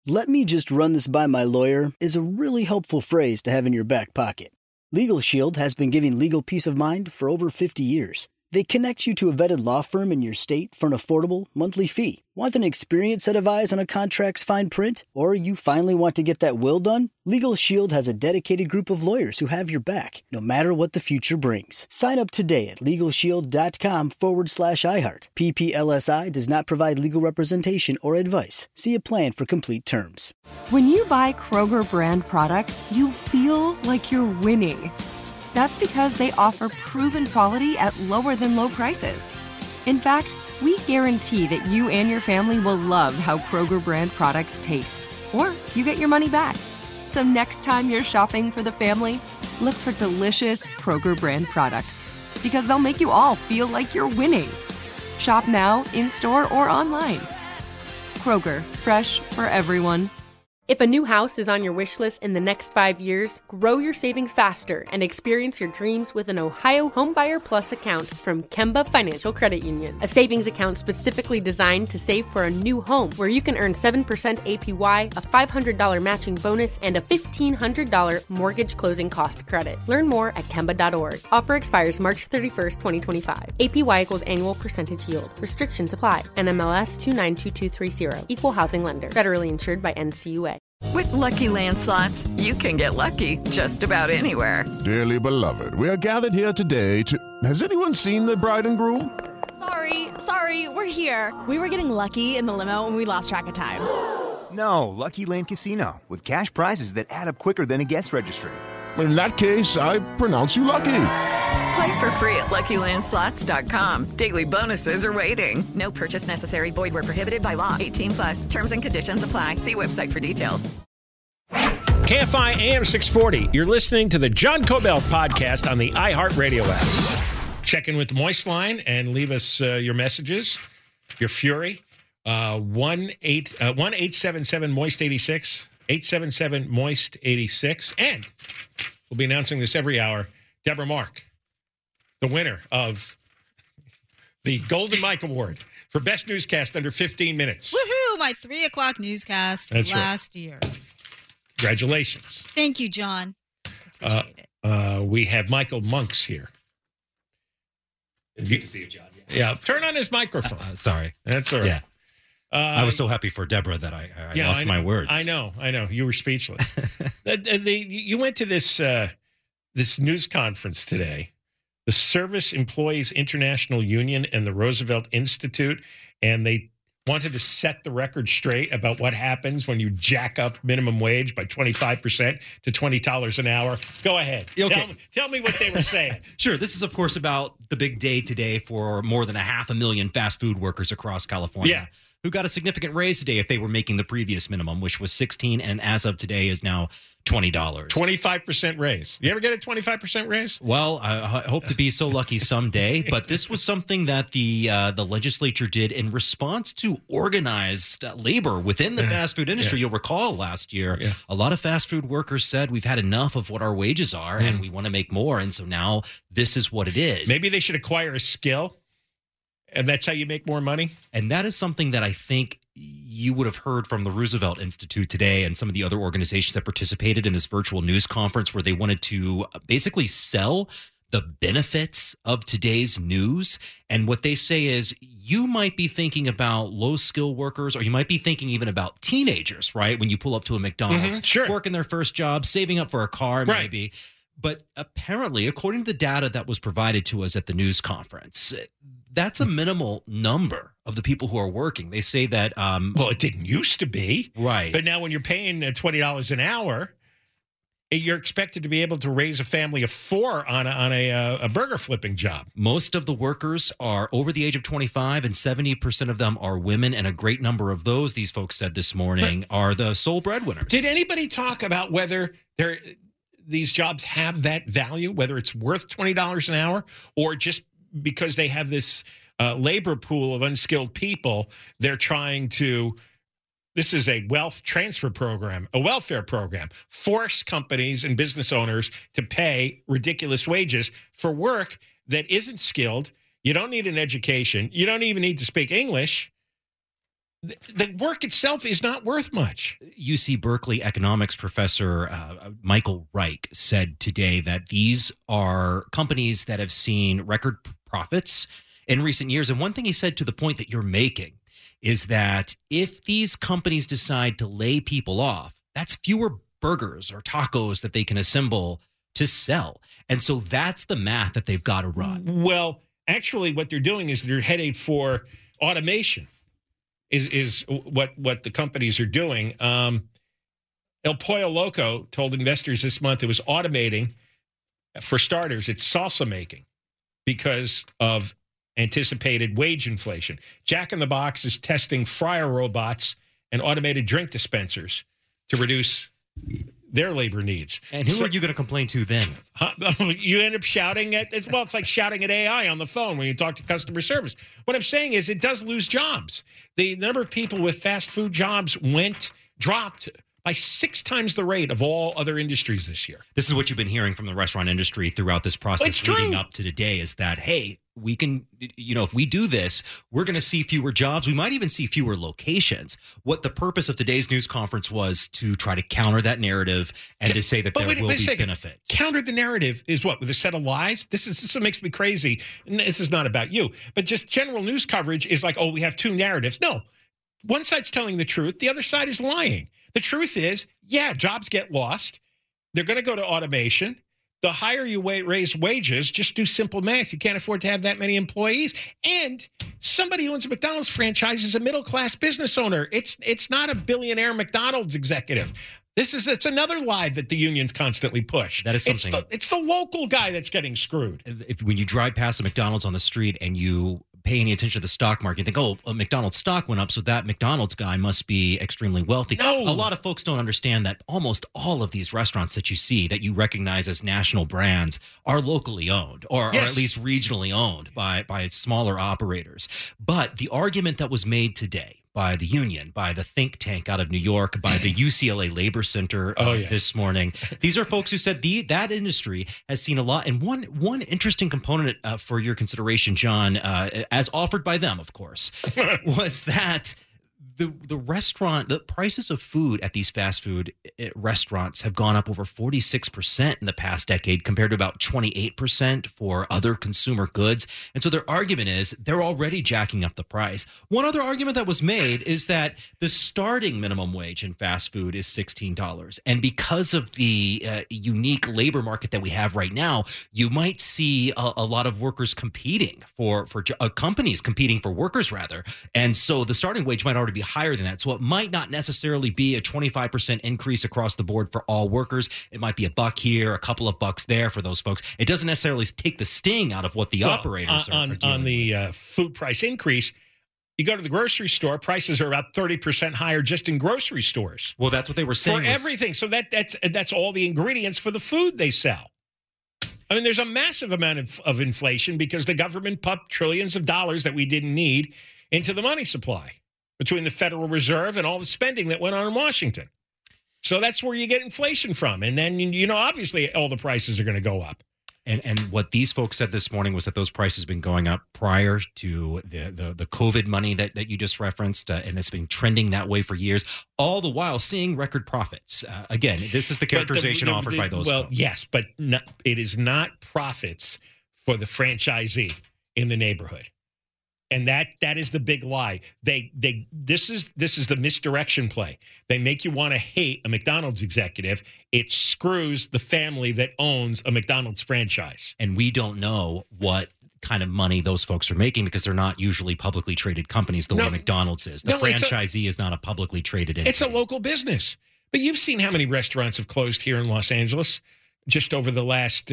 "Let me just run this by my lawyer" is a really helpful phrase to have in your back pocket. Legal Shield has been giving legal peace of mind for over 50 years. They connect you to a vetted law firm in your state for an affordable monthly fee. Want an experienced set of eyes on a contract's fine print? Or you finally want to get that will done? Legal Shield has a dedicated group of lawyers who have your back, no matter what the future brings. Sign up today at LegalShield.com/iHeart. PPLSI does not provide legal representation or advice. See a plan for complete terms. When you buy Kroger brand products, you feel like you're winning. That's because they offer proven quality at lower than low prices. In fact, we guarantee that you and your family will love how Kroger brand products taste, or you get your money back. So next time you're shopping for the family, look for delicious Kroger brand products, because they'll make you all feel like you're winning. Shop now, in-store, or online. Kroger, fresh for everyone. If a new house is on your wish list in the next 5 years, grow your savings faster and experience your dreams with an Ohio Homebuyer Plus account from Kemba Financial Credit Union. A savings account specifically designed to save for a new home, where you can earn 7% APY, a $500 matching bonus, and a $1,500 mortgage closing cost credit. Learn more at Kemba.org. Offer expires March 31st, 2025. APY equals annual percentage yield. Restrictions apply. NMLS 292230. Equal housing lender. Federally insured by NCUA. With Lucky Land Slots, you can get lucky just about anywhere. Dearly beloved, we are gathered here today to... Has anyone seen the bride and groom? Sorry, we're here. We were getting lucky in the limo and we lost track of time. No, Lucky Land Casino, with cash prizes that add up quicker than a guest registry. In that case, I pronounce you lucky. Play for free at LuckyLandSlots.com. Daily bonuses are waiting. No purchase necessary. Void where prohibited by law. 18+. Terms and conditions apply. See website for details. KFI AM 640. You're listening to the John Cobell podcast on the iHeartRadio app. Check in with the Moist line and leave us your messages, your fury. 1-877-MOIST-86. 877-MOIST-86. And we'll be announcing this every hour. Deborah Mark, the winner of the Golden Mike Award for Best Newscast under 15 minutes. Woohoo! My 3 o'clock newscast last year. Congratulations. Thank you, John. Appreciate it. We have Michael Monks here. It's good to see you, John. Yeah, turn on his microphone. Sorry. That's all right. Yeah. I was so happy for Deborah that I lost my words. I know. You were speechless. You went to this news conference today, the Service Employees International Union and the Roosevelt Institute, and they wanted to set the record straight about what happens when you jack up minimum wage by 25% to $20 an hour. Go ahead. Okay. Tell me what they were saying. Sure. This is, of course, about the big day today for more than 500,000 fast food workers across California. Yeah. Who got a significant raise today if they were making the previous minimum, which was $16, and as of today is now $20. 25% raise. You ever get a 25% raise? Well, I hope to be so lucky someday, but this was something that the legislature did in response to organized labor within the fast food industry. You'll recall last year, a lot of fast food workers said we've had enough of what our wages are and we want to make more, and so now this is what it is. Maybe they should acquire a skill. And that's how you make more money? And that is something that I think you would have heard from the Roosevelt Institute today and some of the other organizations that participated in this virtual news conference, where they wanted to basically sell the benefits of today's news. And what they say is you might be thinking about low-skill workers, or you might be thinking even about teenagers, right? When you pull up to a McDonald's, working their first job, saving up for a car maybe. But apparently, according to the data that was provided to us at the news conference, that's a minimal number of the people who are working. They say that... well, it didn't used to be. Right. But now when you're paying $20 an hour, you're expected to be able to raise a family of 4 on a burger flipping job. Most of the workers are over the age of 25, and 70% of them are women, and a great number of those, these folks said this morning, are the sole breadwinners. Did anybody talk about whether these jobs have that value, whether it's worth $20 an hour, or just because they have this labor pool of unskilled people, they're trying to, this is a wealth transfer program, a welfare program, force companies and business owners to pay ridiculous wages for work that isn't skilled. You don't need an education. You don't even need to speak English. the work itself is not worth much. UC Berkeley economics professor Michael Reich said today that these are companies that have seen record profits in recent years. And one thing he said to the point that you're making is that if these companies decide to lay people off, that's fewer burgers or tacos that they can assemble to sell. And so that's the math that they've got to run. Well, actually, what they're doing is they're headed for automation is what the companies are doing. El Pollo Loco told investors this month it was automating, for starters, it's salsa making because of anticipated wage inflation. Jack in the Box is testing fryer robots and automated drink dispensers to reduce their labor needs. And who are you going to complain to then? You end up shouting at, well, it's like shouting at AI on the phone when you talk to customer service. What I'm saying is it does lose jobs. The number of people with fast food jobs dropped by 6 times the rate of all other industries this year. This is what you've been hearing from the restaurant industry throughout this process leading up to today is that, hey, we can, if we do this, we're going to see fewer jobs. We might even see fewer locations. What the purpose of today's news conference was to try to counter that narrative and to say that there will be benefits. Counter the narrative is what? With a set of lies? This is what makes me crazy. And this is not about you, but just general news coverage is like, oh, we have 2 narratives. No, one side's telling the truth. The other side is lying. The truth is, yeah, jobs get lost. They're going to go to automation. The higher you raise wages, just do simple math. You can't afford to have that many employees. And somebody who owns a McDonald's franchise is a middle-class business owner. It's not a billionaire McDonald's executive. It's another lie that the unions constantly push. That is something. It's the local guy that's getting screwed. When you drive past a McDonald's on the street and you pay any attention to the stock market, you think, oh, a McDonald's stock went up, so that McDonald's guy must be extremely wealthy. No. A lot of folks don't understand that almost all of these restaurants that you see that you recognize as national brands are locally owned or at least regionally owned by smaller operators. But the argument that was made today by the union, by the think tank out of New York, by the UCLA Labor Center this morning. These are folks who said that industry has seen a lot. And one interesting component for your consideration, John, as offered by them, of course, was that the prices of food at these fast food restaurants have gone up over 46% in the past decade compared to about 28% for other consumer goods. And so their argument is they're already jacking up the price. One other argument that was made is that the starting minimum wage in fast food is $16. And because of the unique labor market that we have right now, you might see a lot of workers competing for companies competing for workers rather. And so the starting wage might already be higher than that. So it might not necessarily be a 25% increase across the board for all workers. It might be $1 here, a couple of bucks there for those folks. It doesn't necessarily take the sting out of what the operators are doing. On the food price increase, you go to the grocery store, prices are about 30% higher just in grocery stores. Well, that's what they were saying. For everything. So that's all the ingredients for the food they sell. I mean, there's a massive amount of inflation because the government pumped trillions of dollars that we didn't need into the money supply between the Federal Reserve and all the spending that went on in Washington. So that's where you get inflation from. And then, obviously all the prices are going to go up. And what these folks said this morning was that those prices have been going up prior to the COVID money that you just referenced, and it's been trending that way for years, all the while seeing record profits. Again, this is the characterization offered by those folks. Yes, but it is not profits for the franchisee in the neighborhood. And that is the big lie. This is the misdirection play. They make you want to hate a McDonald's executive. It screws the family that owns a McDonald's franchise. And we don't know what kind of money those folks are making because they're not usually publicly traded companies the way McDonald's is. The franchisee is not a publicly traded entity. It's a local business. But you've seen how many restaurants have closed here in Los Angeles just over the last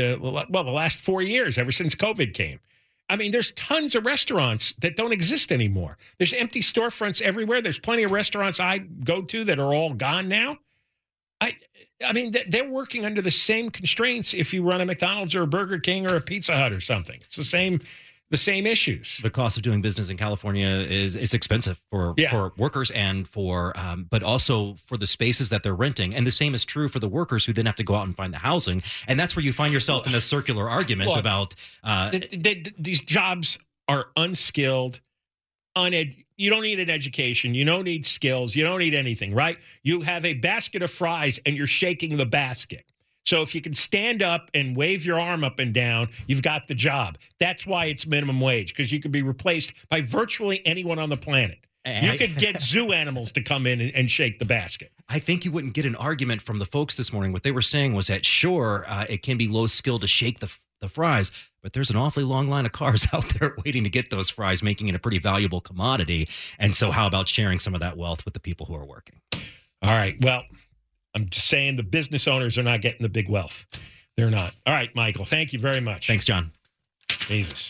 4 years, ever since COVID came. I mean, there's tons of restaurants that don't exist anymore. There's empty storefronts everywhere. There's plenty of restaurants I go to that are all gone now. I mean, they're working under the same constraints if you run a McDonald's or a Burger King or a Pizza Hut or something. It's the same issues. The cost of doing business in California is expensive for workers and but also for the spaces that they're renting. And the same is true for the workers who then have to go out and find the housing. And that's where you find yourself in a circular argument about these jobs are unskilled, you don't need an education. You don't need skills. You don't need anything, right? You have a basket of fries and you're shaking the basket. So if you can stand up and wave your arm up and down, you've got the job. That's why it's minimum wage, because you can be replaced by virtually anyone on the planet. You could get zoo animals to come in and shake the basket. I think you wouldn't get an argument from the folks this morning. What they were saying was that, sure, it can be low skill to shake the fries, but there's an awfully long line of cars out there waiting to get those fries, making it a pretty valuable commodity. And so how about sharing some of that wealth with the people who are working? All right. Well, I'm just saying the business owners are not getting the big wealth. They're not. All right, Michael, thank you very much. Thanks, John. Jesus.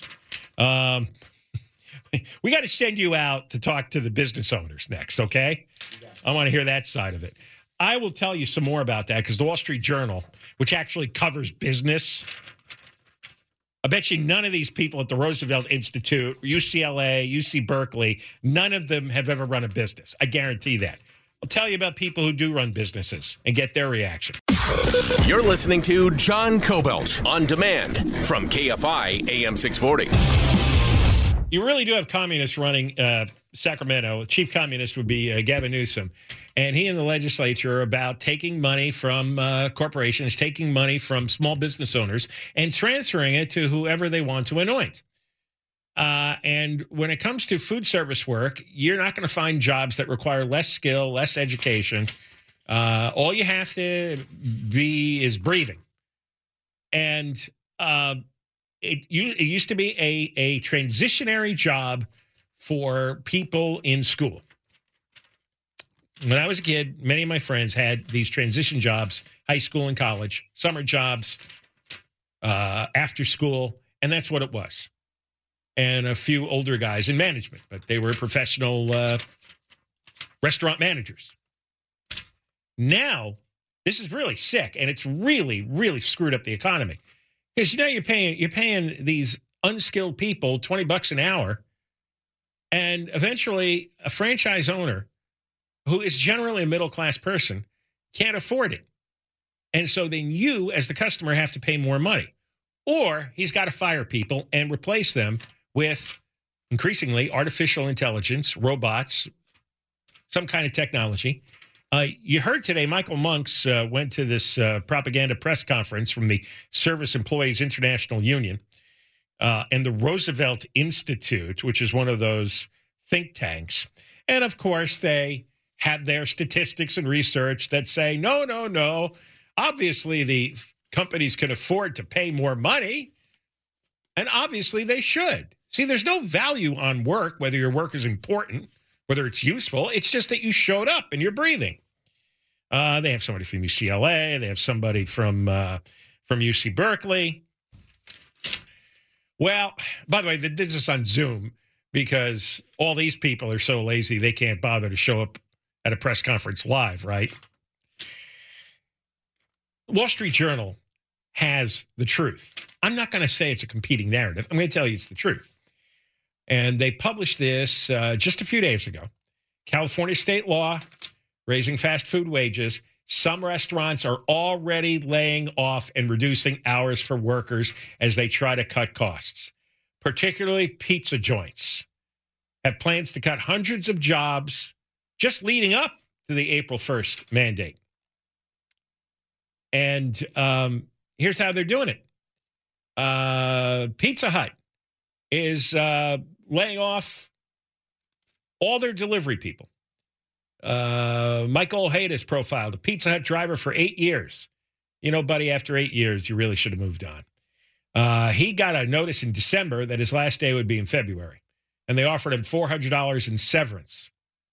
We got to send you out to talk to the business owners next, okay? I want to hear that side of it. I will tell you some more about that because the Wall Street Journal, which actually covers business, I bet you none of these people at the Roosevelt Institute, UCLA, UC Berkeley, none of them have ever run a business. I guarantee that. I'll tell you about people who do run businesses and get their reaction. You're listening to John Cobelt on demand from KFI AM 640. You really do have communists running Sacramento. The chief communist would be Gavin Newsom. And he and the legislature are about taking money from corporations, taking money from small business owners, and transferring it to whoever they want to anoint. And when it comes to food service work, you're not going to find jobs that require less skill, less education. All you have to be is breathing. And it used to be a transitionary job for people in school. When I was a kid, many of my friends had these transition jobs, high school and college, summer jobs, after school, and that's what it was. And a few older guys in management, but they were professional restaurant managers. Now, this is really sick, and it's really, really screwed up the economy. Because you're paying these unskilled people $20 an hour, and eventually a franchise owner who is generally a middle-class person can't afford it. And so then you, as the customer, have to pay more money. Or he's got to fire people and replace them with increasingly artificial intelligence, robots, some kind of technology. You heard today Michael Monks went to this propaganda press conference from the Service Employees International Union and the Roosevelt Institute, which is one of those think tanks. And, of course, they have their statistics and research that say, no. Obviously, the companies can afford to pay more money, and obviously they should. See, there's no value on work, whether your work is important, whether it's useful. It's just that you showed up and you're breathing. They have somebody from UCLA. They have somebody from UC Berkeley. Well, by the way, this is on Zoom because all these people are so lazy they can't bother to show up at a press conference live, right? Wall Street Journal has the truth. I'm not going to say it's a competing narrative. I'm going to tell you it's the truth. And they published this just a few days ago. California state law raising fast food wages. Some restaurants are already laying off and reducing hours for workers as they try to cut costs. Particularly pizza joints have plans to cut hundreds of jobs just leading up to the April 1st mandate. And here's how they're doing it. Pizza Hut is laying off all their delivery people. Michael Ojeda profiled, a Pizza Hut driver for 8 years. You know, buddy, after 8 years, you really should have moved on. He got a notice in December that his last day would be in February, and they offered him $400 in severance.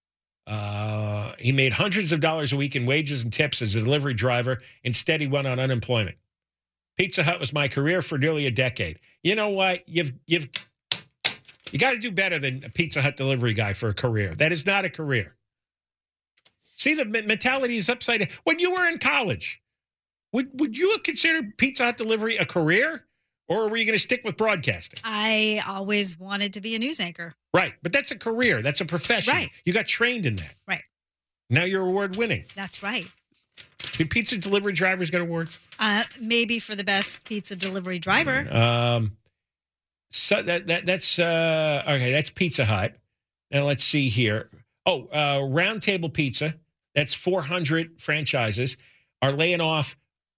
He made hundreds of dollars a week in wages and tips as a delivery driver. Instead, he went on unemployment. Pizza Hut was my career for nearly a decade. You know what? You got to do better than a Pizza Hut delivery guy for a career. That is not a career. See, the mentality is upside down. When you were in college, would you have considered Pizza Hut delivery a career, or were you going to stick with broadcasting? I always wanted to be a news anchor. Right, but that's a career. That's a profession. Right. You got trained in that. Right. Now you're award-winning. That's right. Do pizza delivery drivers get awards? Maybe for the best pizza delivery driver. So that's okay. That's Pizza Hut. Now, let's see here. Round Table Pizza, that's 400 franchises, are laying off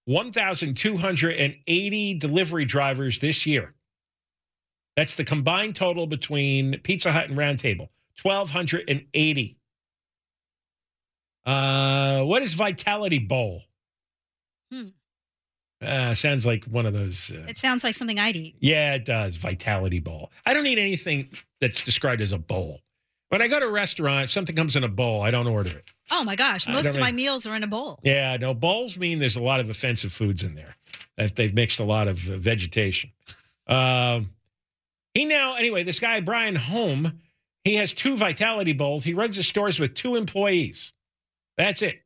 1,280 delivery drivers this year. That's the combined total between Pizza Hut and Round Table, 1,280. What is Vitality Bowl? Sounds like one of those. It sounds like something I'd eat. Yeah, it does. Vitality Bowl. I don't eat anything that's described as a bowl. When I go to a restaurant, if something comes in a bowl, I don't order it. Oh, my gosh. Most of my meals are in a bowl. Yeah, no, bowls mean there's a lot of offensive foods in there. They've mixed a lot of vegetation. This guy, Brian Holm, he has 2 Vitality Bowls. He runs his stores with 2 employees. That's it.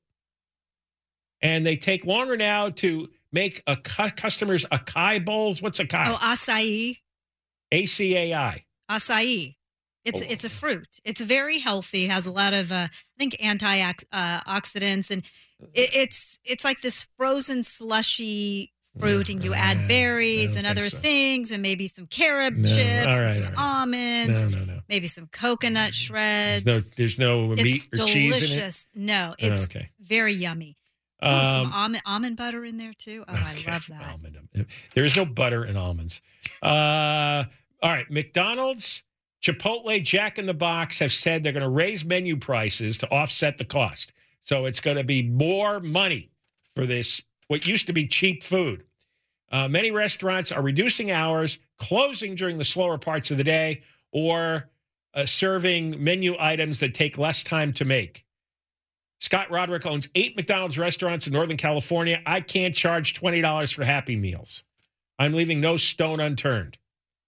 And they take longer now to make customers acai bowls. What's acai? Oh, acai. ACAI. Acai. It's a fruit. It's very healthy. Has a lot of I think antioxidants, and it's like this frozen slushy fruit, and you add berries and other things, and maybe some carob chips, and some almonds, maybe some coconut shreds. There's no meat or cheese in it? No, it's very yummy. Some almond butter in there too. Oh, I love that. There is no butter in almonds. All right, McDonald's, Chipotle, Jack in the Box have said they're going to raise menu prices to offset the cost. So it's going to be more money for this, what used to be cheap food. Many restaurants are reducing hours, closing during the slower parts of the day, or serving menu items that take less time to make. Scott Roderick owns 8 McDonald's restaurants in Northern California. I can't charge $20 for Happy Meals. I'm leaving no stone unturned.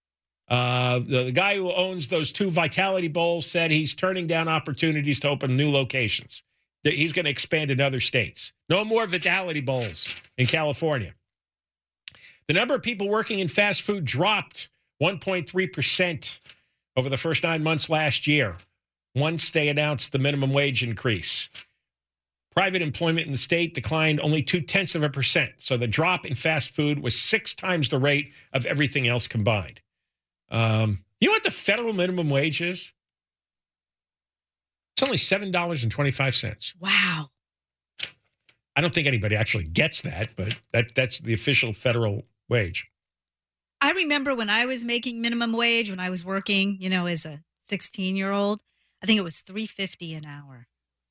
The guy who owns those 2 Vitality Bowls said he's turning down opportunities to open new locations. He's going to expand in other states. No more Vitality Bowls in California. The number of people working in fast food dropped 1.3% over the first 9 months last year, once they announced the minimum wage increase. Private employment in the state declined only 0.2%. So the drop in fast food was 6 times the rate of everything else combined. You know what the federal minimum wage is? It's only $7.25. Wow. I don't think anybody actually gets that, but that's the official federal wage. I remember when I was making minimum wage, when I was working, as a 16-year-old, I think it was $3.50 an hour.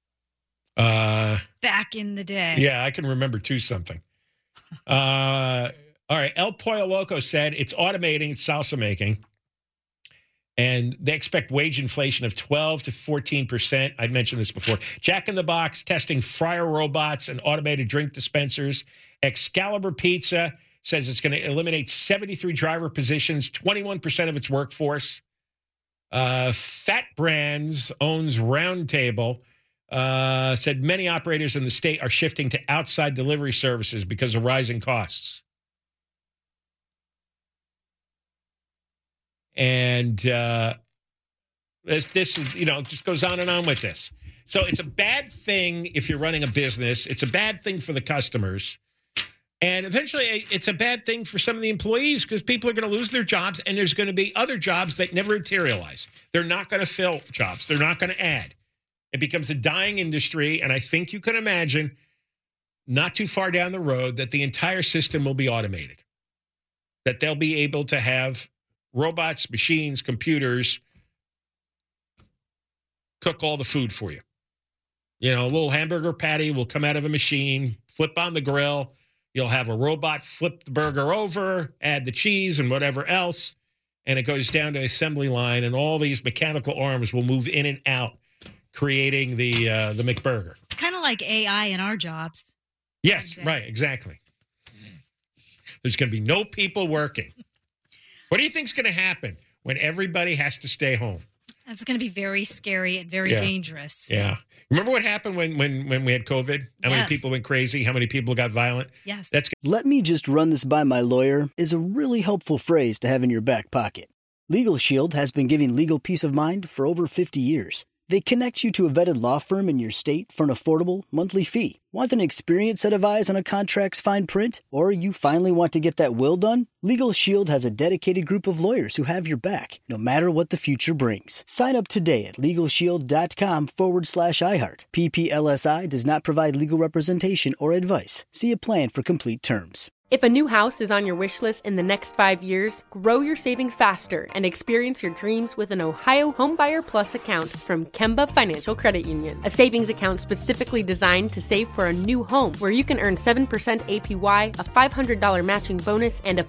Back in the day. Yeah, I can remember too something. All right, El Pollo Loco said it's automating its salsa making, and they expect wage inflation of 12 to 14%. I'd mentioned this before. Jack in the Box testing fryer robots and automated drink dispensers. Excalibur Pizza says it's going to eliminate 73 driver positions, 21% of its workforce. Fat Brands owns Round Table. Said many operators in the state are shifting to outside delivery services because of rising costs. And this is, just goes on and on with this. So it's a bad thing if you're running a business. It's a bad thing for the customers. And eventually it's a bad thing for some of the employees because people are going to lose their jobs, and there's going to be other jobs that never materialize. They're not going to fill jobs. They're not going to add. It becomes a dying industry, and I think you can imagine not too far down the road that the entire system will be automated, that they'll be able to have robots, machines, computers cook all the food for you. A little hamburger patty will come out of a machine, flip on the grill. You'll have a robot flip the burger over, add the cheese and whatever else, and it goes down to assembly line, and all these mechanical arms will move in and out, creating the McBurger. It's kind of like AI in our jobs. Yes, right, exactly. There's going to be no people working. What do you think's going to happen when everybody has to stay home? It's going to be very scary and very dangerous. Yeah. Remember what happened when we had COVID? How many people went crazy? How many people got violent? Yes. Let me just run this by my lawyer is a really helpful phrase to have in your back pocket. Legal Shield has been giving legal peace of mind for over 50 years. They connect you to a vetted law firm in your state for an affordable monthly fee. Want an experienced set of eyes on a contract's fine print? Or you finally want to get that will done? Legal Shield has a dedicated group of lawyers who have your back, no matter what the future brings. Sign up today at LegalShield.com/iHeart. PPLSI does not provide legal representation or advice. See a plan for complete terms. If a new house is on your wish list in the next 5 years, grow your savings faster and experience your dreams with an Ohio Homebuyer Plus account from Kemba Financial Credit Union. A savings account specifically designed to save for a new home where you can earn 7% APY, a $500 matching bonus, and a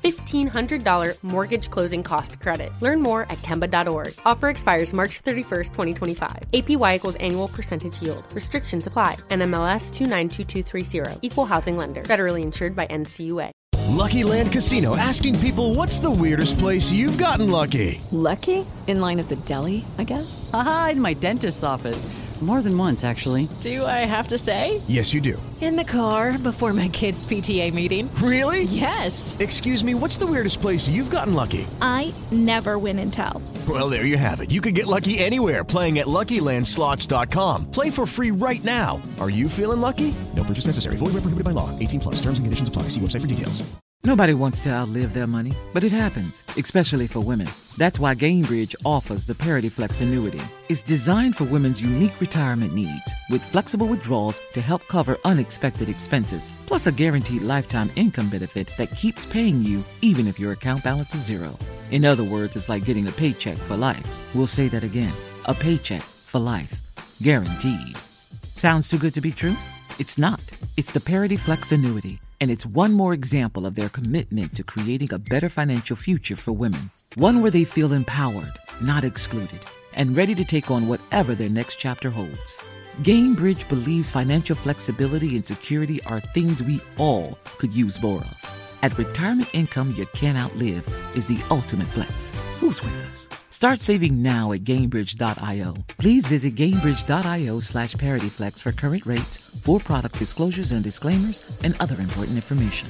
$1,500 mortgage closing cost credit. Learn more at Kemba.org. Offer expires March 31st, 2025. APY equals annual percentage yield. Restrictions apply. NMLS 292230. Equal housing lender. Federally insured by NCUA. Lucky Land Casino, asking people, what's the weirdest place you've gotten lucky? Lucky? In line at the deli, I guess? Aha, in my dentist's office. More than once, actually. Do I have to say? Yes, you do. In the car before my kids' PTA meeting. Really? Yes. Excuse me, what's the weirdest place you've gotten lucky? I never win and tell. Well, there you have it. You can get lucky anywhere, playing at LuckyLandSlots.com. Play for free right now. Are you feeling lucky? No purchase necessary. Void where prohibited by law. 18+. Terms and conditions apply. See website for details. Nobody wants to outlive their money, but it happens, especially for women. That's why Gainbridge offers the Parity Flex annuity. It's designed for women's unique retirement needs, with flexible withdrawals to help cover unexpected expenses, plus a guaranteed lifetime income benefit that keeps paying you even if your account balance is zero. In other words, it's like getting a paycheck for life. We'll say that again. A paycheck for life. Guaranteed. Sounds too good to be true? It's not. It's the Parity Flex annuity. And it's one more example of their commitment to creating a better financial future for women. One where they feel empowered, not excluded, and ready to take on whatever their next chapter holds. Gainbridge believes financial flexibility and security are things we all could use more of. At retirement income you can't outlive is the ultimate flex. Who's with us? Start saving now at Gainbridge.io. Please visit Gainbridge.io/ParityFlex for current rates, for product disclosures and disclaimers, and other important information.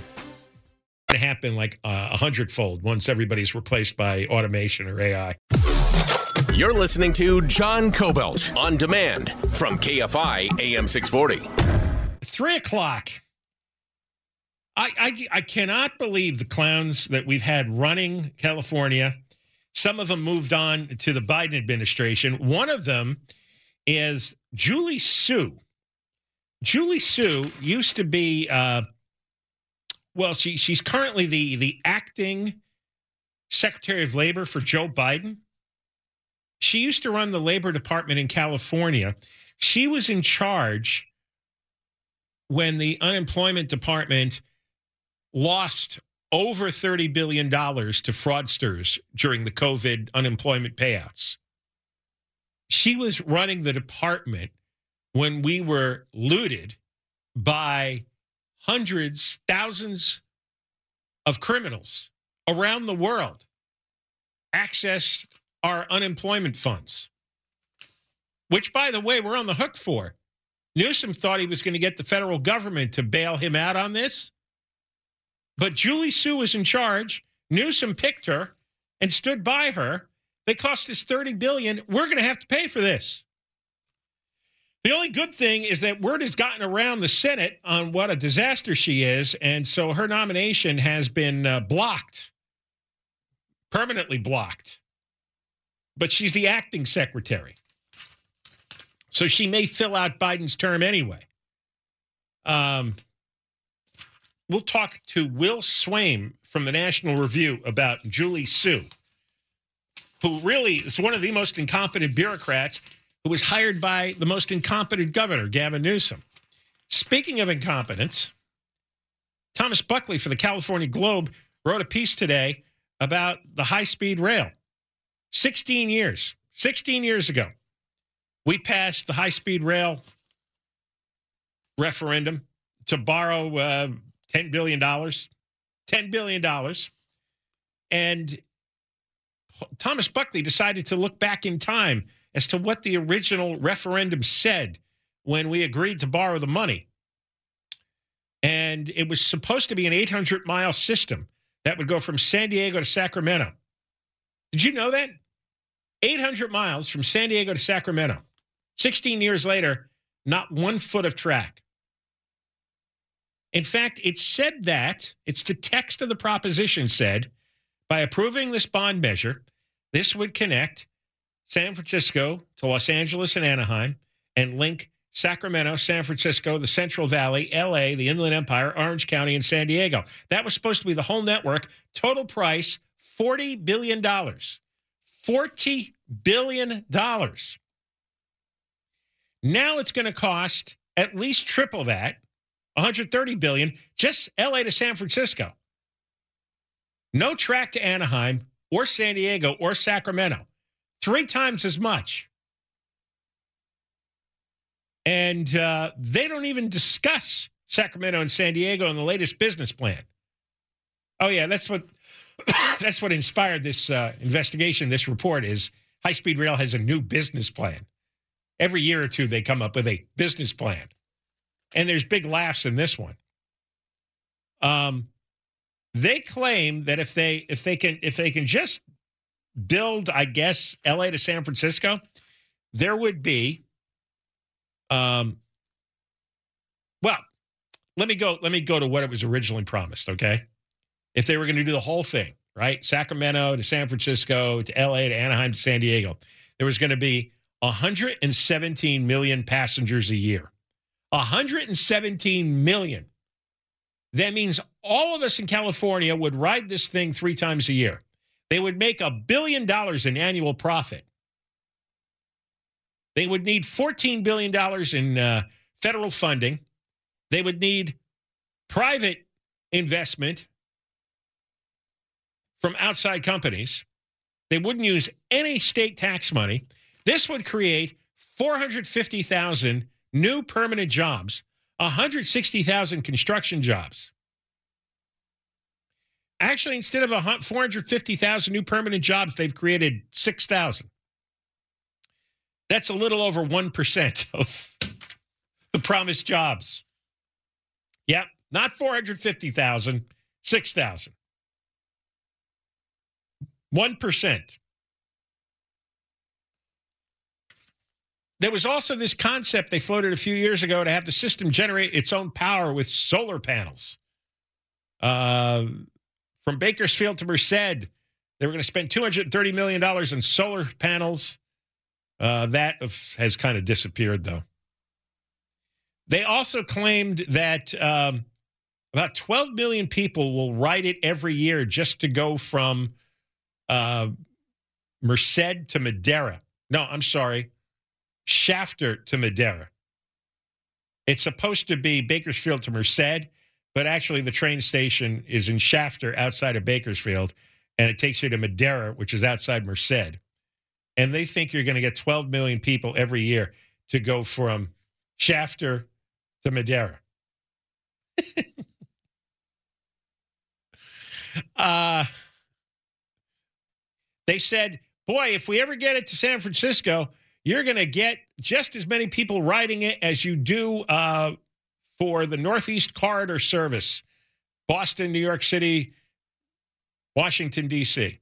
It happen like 100-fold once everybody's replaced by automation or AI. You're listening to John Cobelt on demand from KFI AM 640. 3 o'clock. I cannot believe the clowns that we've had running California. Some of them moved on to the Biden administration. One of them is Julie Su. Julie Su used to be, she's currently the acting Secretary of Labor for Joe Biden. She used to run the Labor Department in California. She was in charge when the unemployment department lost over $30 billion to fraudsters during the COVID unemployment payouts. She was running the department when we were looted by hundreds, thousands of criminals around the world access our unemployment funds, which, by the way, we're on the hook for. Newsom thought he was going to get the federal government to bail him out on this. But Julie Su was in charge. Newsom picked her and stood by her. They cost us $30 billion. We're going to have to pay for this. The only good thing is that word has gotten around the Senate on what a disaster she is, and so her nomination has been blocked, permanently blocked. But she's the acting secretary, so she may fill out Biden's term anyway. We'll talk to Will Swaim from the National Review about Julie Su, who really is one of the most incompetent bureaucrats who was hired by the most incompetent governor, Gavin Newsom. Speaking of incompetence, Thomas Buckley for the California Globe wrote a piece today about the high-speed rail. 16 years ago, we passed the high-speed rail referendum to borrow $10 billion. $10 billion. And Thomas Buckley decided to look back in time as to what the original referendum said when we agreed to borrow the money. And it was supposed to be an 800-mile system that would go from San Diego to Sacramento. Did you know that? 800 miles from San Diego to Sacramento. 16 years later, not 1 foot of track. In fact, it said that, it's the text of the proposition said, by approving this bond measure, this would connect San Francisco to Los Angeles and Anaheim and link Sacramento, San Francisco, the Central Valley, LA, the Inland Empire, Orange County, and San Diego. That was supposed to be the whole network. Total price, $40 billion. $40 billion. Now it's going to cost at least triple that, $130 billion, just LA to San Francisco. No track to Anaheim or San Diego or Sacramento. 3 times as much. And they don't even discuss Sacramento and San Diego in the latest business plan. Oh, yeah, that's what inspired this investigation, this report, is High-Speed Rail has a new business plan. Every year or two, they come up with a business plan. And there's big laughs in this one. They claim that if they can just build, I guess, LA to San Francisco, there would be well, let me go to what it was originally promised, okay? If they were going to do the whole thing, right? Sacramento to San Francisco to LA to Anaheim to San Diego, there was going to be 117 million passengers a year. 117 million. That means all of us in California would ride this thing 3 times a year. They would make $1 billion in annual profit. They would need $14 billion in federal funding. They would need private investment from outside companies. They wouldn't use any state tax money. This would create 450,000 new permanent jobs, 160,000 construction jobs. Actually, instead of 450,000 new permanent jobs, they've created 6,000. That's a little over 1% of the promised jobs. Yep, not 450,000, 6,000. 1%. There was also this concept they floated a few years ago to have the system generate its own power with solar panels. From Bakersfield to Merced, they were going to spend $230 million in solar panels. That has kind of disappeared, though. They also claimed that about 12 million people will ride it every year just to go from Merced to Madera. No, I'm sorry. Shafter to Madera. It's supposed to be Bakersfield to Merced, but actually the train station is in Shafter outside of Bakersfield, and it takes you to Madera, which is outside Merced. And they think you're going to get 12 million people every year to go from Shafter to Madera. They said, boy, if we ever get it to San Francisco, you're going to get just as many people riding it as you do for the Northeast Corridor service, Boston, New York City, Washington, D.C.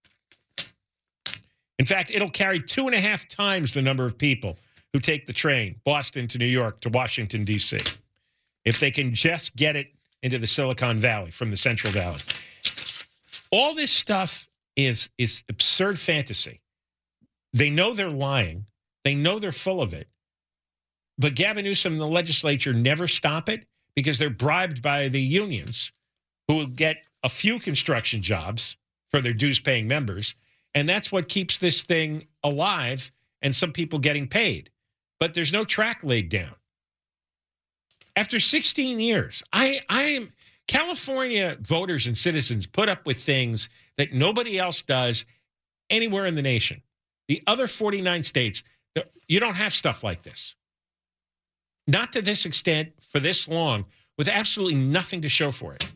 In fact, it'll carry 2.5 times the number of people who take the train, Boston to New York to Washington, D.C., if they can just get it into the Silicon Valley from the Central Valley. All this stuff is absurd fantasy. They know they're lying. They know they're full of it. But Gavin Newsom and the legislature never stop it because they're bribed by the unions who will get a few construction jobs for their dues-paying members. And that's what keeps this thing alive and some people getting paid. But there's no track laid down. After 16 years, California voters and citizens put up with things that nobody else does anywhere in the nation. The other 49 states, you don't have stuff like this. Not to this extent, for this long, with absolutely nothing to show for it.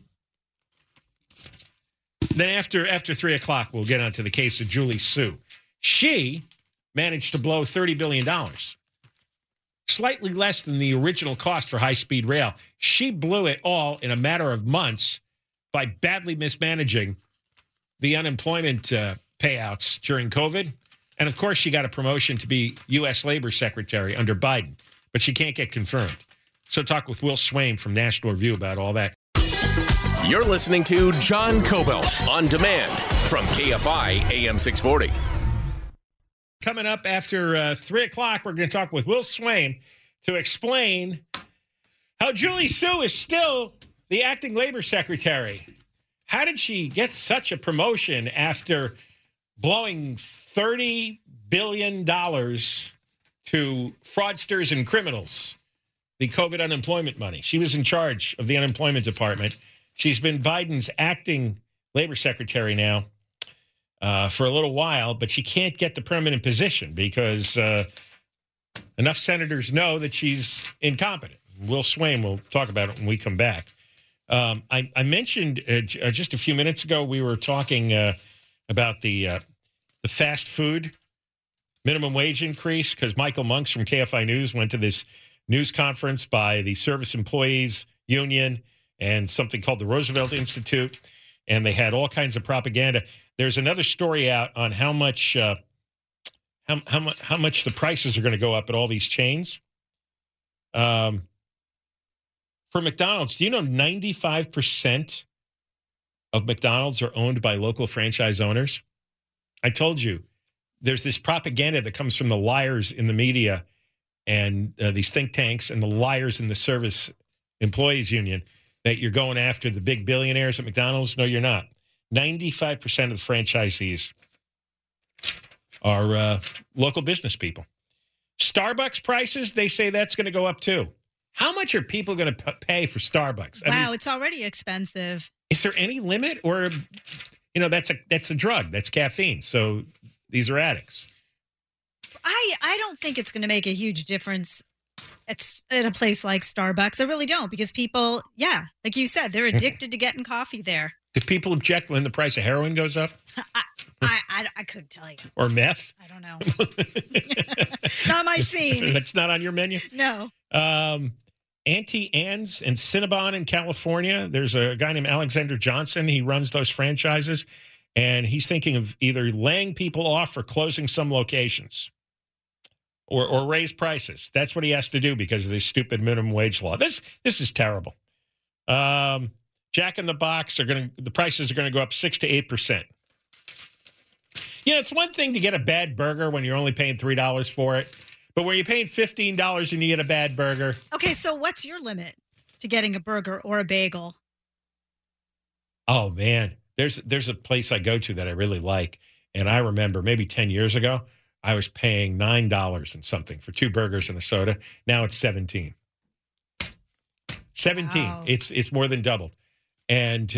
Then after 3 o'clock, we'll get onto the case of Julie Su. She managed to blow $30 billion, slightly less than the original cost for high-speed rail. She blew it all in a matter of months by badly mismanaging the unemployment payouts during COVID. And, of course, she got a promotion to be U.S. Labor Secretary under Biden, but she can't get confirmed. So talk with Will Swaim from National Review about all that. You're listening to John Cobelt on demand from KFI AM 640. Coming up after 3 o'clock, we're going to talk with Will Swaim to explain how Julie Su is still the acting labor secretary. How did she get such a promotion after blowing $30 billion to fraudsters and criminals, the COVID unemployment money? She was in charge of the unemployment department. She's been Biden's acting labor secretary now for a little while, but she can't get the permanent position because enough senators know that she's incompetent. Will Swaim will talk about it when we come back. I mentioned just a few minutes ago, we were talking about the fast food minimum wage increase because Michael Monks from KFI News went to this news conference by the Service Employees Union and something called the Roosevelt Institute, and they had all kinds of propaganda. There's another story out on how much the prices are going to go up at all these chains. For McDonald's, do you know 95% of McDonald's are owned by local franchise owners? I told you, there's this propaganda that comes from the liars in the media and these think tanks and the liars in the Service Employees Union that you're going after the big billionaires at McDonald's. No, you're not. 95% of the franchisees are local business people. Starbucks prices, they say that's going to go up too. How much are people going to pay for Starbucks? Wow, it's already expensive. Is there any limit? Or, that's a drug. That's caffeine. So these are addicts. I don't think it's going to make a huge difference at a place like Starbucks. I really don't, because people, like you said, they're addicted to getting coffee there. Do people object when the price of heroin goes up? I couldn't tell you. Or meth? I don't know. Not my scene. That's not on your menu? No. Auntie Anne's and Cinnabon in California. There's a guy named Alexander Johnson. He runs those franchises, and he's thinking of either laying people off or closing some locations or raise prices. That's what he has to do because of this stupid minimum wage law. This is terrible. Jack in the Box the prices are going to go up 6 to 8%. It's one thing to get a bad burger when you're only paying $3 for it. But when you're paying $15 and you get a bad burger. Okay, so what's your limit to getting a burger or a bagel? Oh, man. There's a place I go to that I really like. And I remember maybe 10 years ago, I was paying $9 and something for 2 burgers and a soda. Now it's $17. 17. Wow. It's more than doubled. And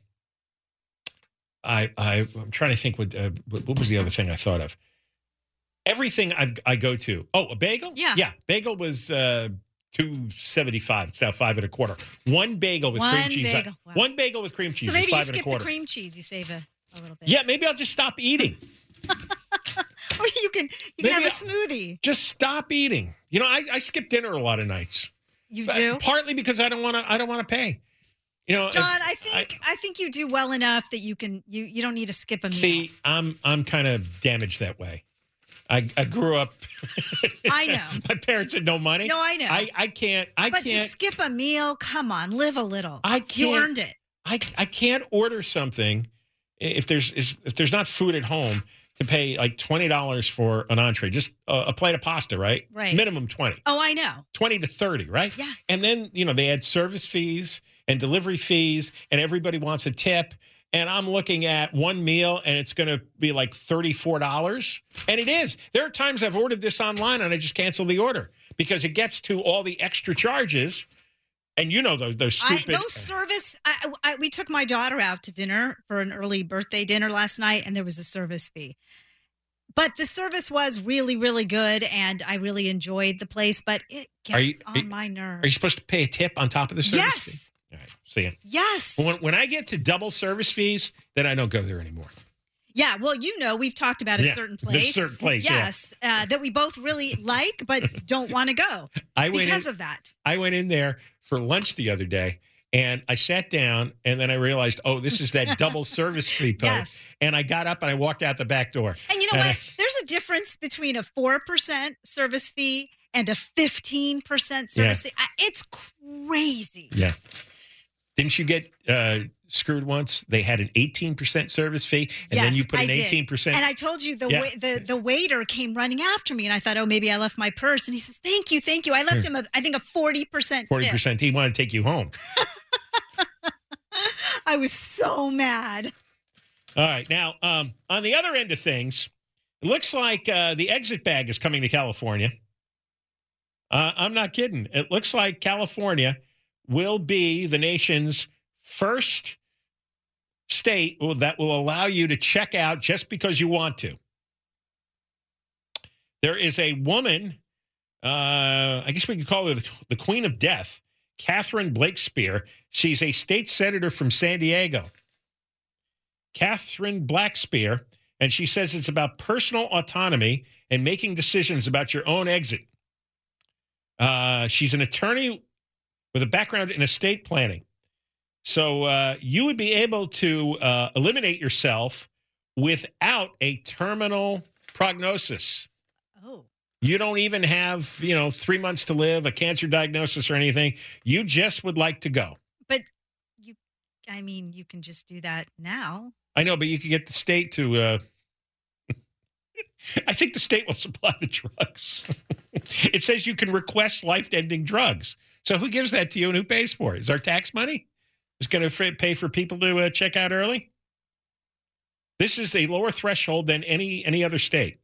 I'm trying to think what was the other thing I thought of. Everything I go to. Oh, a bagel? Yeah. Bagel was $2.75. It's now $5.25. One bagel with cream cheese. Wow. One bagel with cream cheese. So maybe is $5.25. you skip the cream cheese. You save a little bit. Yeah, maybe I'll just stop eating. Or you can have a smoothie. Just stop eating. I skip dinner a lot of nights. You do? Partly because I don't want to pay. John, I think you do well enough that you can you don't need to skip a meal. See, I'm kind of damaged that way. I grew up. I know. My parents had no money. No, I know. I can't. But to skip a meal, come on, live a little. I can't. You earned it. I can't order something if there's not food at home to pay like $20 for an entree, just a plate of pasta, right? Right. Minimum 20. Oh, I know. 20 to 30, right? Yeah. And then they add service fees and delivery fees, and everybody wants a tip. And I'm looking at one meal, and it's going to be like $34. And it is. There are times I've ordered this online, and I just cancel the order because it gets to all the extra charges. And those stupid... Those service... we took my daughter out to dinner for an early birthday dinner last night, and there was a service fee. But the service was really, really good, and I really enjoyed the place, but it gets on my nerves. Are you supposed to pay a tip on top of the service fee? Yes. All right, see ya. Yes. When I get to double service fees, then I don't go there anymore. Yeah, well, we've talked about a certain place. Yes, that we both really like, but don't want to go because of that. I went in there for lunch the other day, And I sat down, and then I realized, oh, this is that double service fee code. Yes. And I got up and I walked out the back door. And you know what? There's a difference between a 4% service fee and a 15% service fee. It's crazy. Yeah. Didn't you get screwed once? They had an 18% service fee, and then you put an 18%. And I told you the waiter came running after me, and I thought, oh, maybe I left my purse. And he says, thank you. I left him, I think, a 40% tip. 40%. He wanted to take you home. I was so mad. All right. Now, on the other end of things, it looks like the exit bag is coming to California. I'm not kidding. It looks like California will be the nation's first state that will allow you to check out just because you want to. There is a woman, I guess we could call her the Queen of Death, Catherine Blakespear. She's a state senator from San Diego. Catherine Blakespear, and she says it's about personal autonomy and making decisions about your own exit. She's an attorney with a background in estate planning. So you would be able to eliminate yourself without a terminal prognosis. Oh. You don't even have, 3 months to live, a cancer diagnosis or anything. You just would like to go. But you can just do that now. I know, but you could get the state to... I think the state will supply the drugs. It says you can request life-ending drugs. So who gives that to you and who pays for it? Is our tax money? Is going to pay for people to check out early? This is a lower threshold than any other state.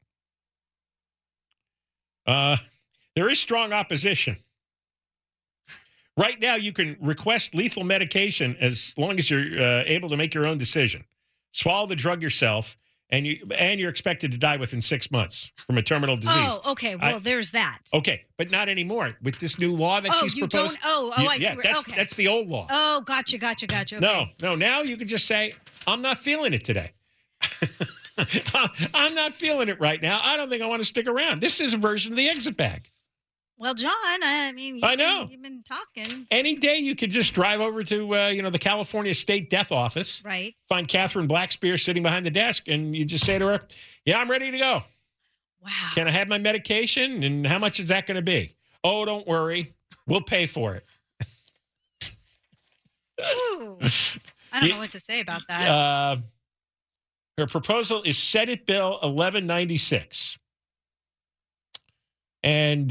There is strong opposition. Right now, you can request lethal medication as long as you're able to make your own decision. Swallow the drug yourself, and you're expected to die within 6 months from a terminal disease. Oh, okay. Well, there's that. Okay, but not anymore with this new law that she's proposed. I see. That's the old law. Oh, gotcha. Okay. No. Now you can just say, I'm not feeling it today. I'm not feeling it right now. I don't think I want to stick around. This is a version of the exit bag. Well, John, I know. You've been talking. Any day you could just drive over to, the California State Death Office. Right. Find Catherine Blakespear sitting behind the desk, and you just say to her, yeah, I'm ready to go. Wow. Can I have my medication? And how much is that going to be? Oh, don't worry. We'll pay for it. Ooh. I don't know what to say about that. Her proposal is Senate Bill 1196. And,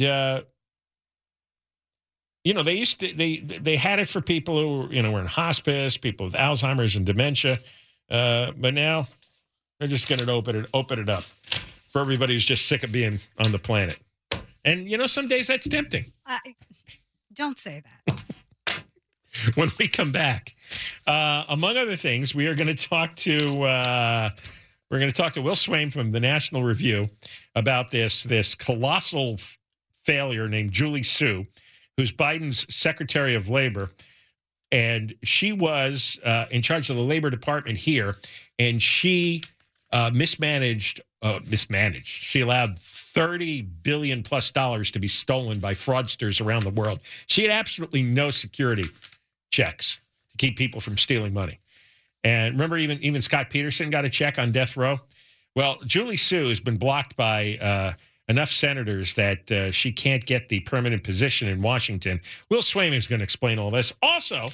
they had it for people who were in hospice, people with Alzheimer's and dementia. But now they're just going to open it up for everybody who's just sick of being on the planet. And, some days that's tempting. Don't say that. When we come back, among other things, we are going to talk to Will Swain from the National Review about this colossal failure named Julie Su, who's Biden's Secretary of Labor. And she was in charge of the Labor Department here, and she mismanaged. She allowed $30 billion plus to be stolen by fraudsters around the world. She had absolutely no security checks to keep people from stealing money. And remember, even Scott Peterson got a check on death row. Well, Julie Su has been blocked by enough senators that she can't get the permanent position in Washington. Will Swain is going to explain all this. Also,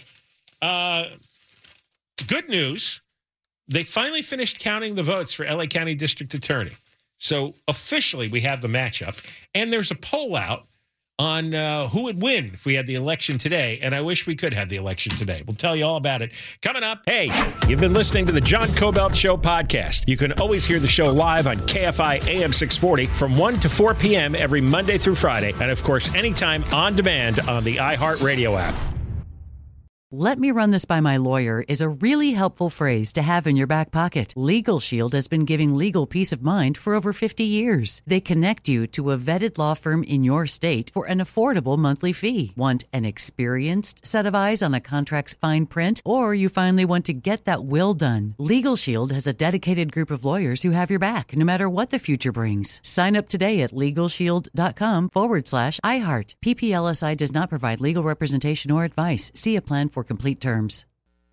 good news. They finally finished counting the votes for LA County District Attorney. So officially we have the matchup. And there's a poll out on who would win if we had the election today. And I wish we could have the election today. We'll tell you all about it coming up. Hey, you've been listening to the John Cobelt Show podcast. You can always hear the show live on KFI AM 640 from 1 to 4 p.m. every Monday through Friday. And, of course, anytime on demand on the iHeartRadio app. Let me run this by my lawyer is a really helpful phrase to have in your back pocket. Legal Shield has been giving legal peace of mind for over 50 years. They connect you to a vetted law firm in your state for an affordable monthly fee. Want an experienced set of eyes on a contract's fine print? Or you finally want to get that will done? Legal Shield has a dedicated group of lawyers who have your back, no matter what the future brings. Sign up today at LegalShield.com/iHeart. PPLSI does not provide legal representation or advice. See a plan for for complete terms.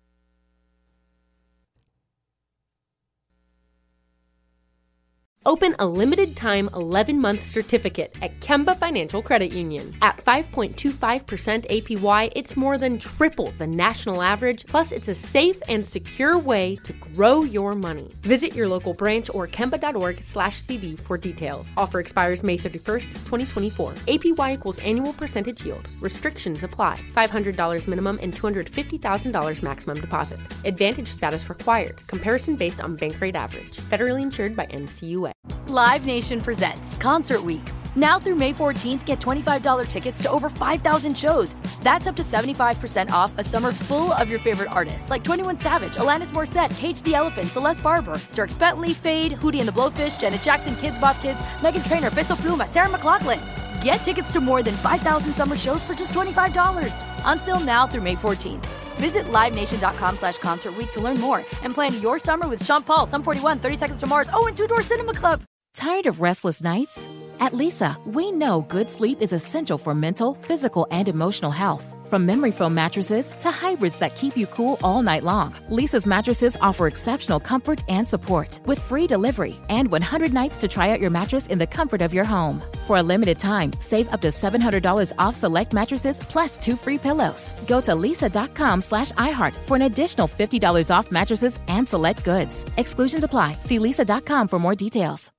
Open a limited-time 11-month certificate at Kemba Financial Credit Union. At 5.25% APY, it's more than triple the national average, plus it's a safe and secure way to grow your money. Visit your local branch or kemba.org/cb for details. Offer expires May 31st, 2024. APY equals annual percentage yield. Restrictions apply. $500 minimum and $250,000 maximum deposit. Advantage status required. Comparison based on bank rate average. Federally insured by NCUA. Live Nation presents Concert Week. Now through May 14th, get $25 tickets to over 5,000 shows. That's up to 75% off a summer full of your favorite artists like 21 Savage, Alanis Morissette, Cage the Elephant, Celeste Barber, Dierks Bentley, Fade, Hootie and the Blowfish, Janet Jackson, Kids Bop Kids, Meghan Trainor, Peso Pluma, Sarah McLachlan. Get tickets to more than 5,000 summer shows for just $25. On sale now through May 14th. Visit LiveNation.com/Concert Week to learn more and plan your summer with Sean Paul, Sum 41, 30 Seconds to Mars, and Two Door Cinema Club. Tired of restless nights? At Leesa, we know good sleep is essential for mental, physical, and emotional health. From memory foam mattresses to hybrids that keep you cool all night long, Leesa's mattresses offer exceptional comfort and support with free delivery and 100 nights to try out your mattress in the comfort of your home. For a limited time, save up to $700 off select mattresses plus 2 free pillows. Go to leesa.com/iHeart for an additional $50 off mattresses and select goods. Exclusions apply. See leesa.com for more details.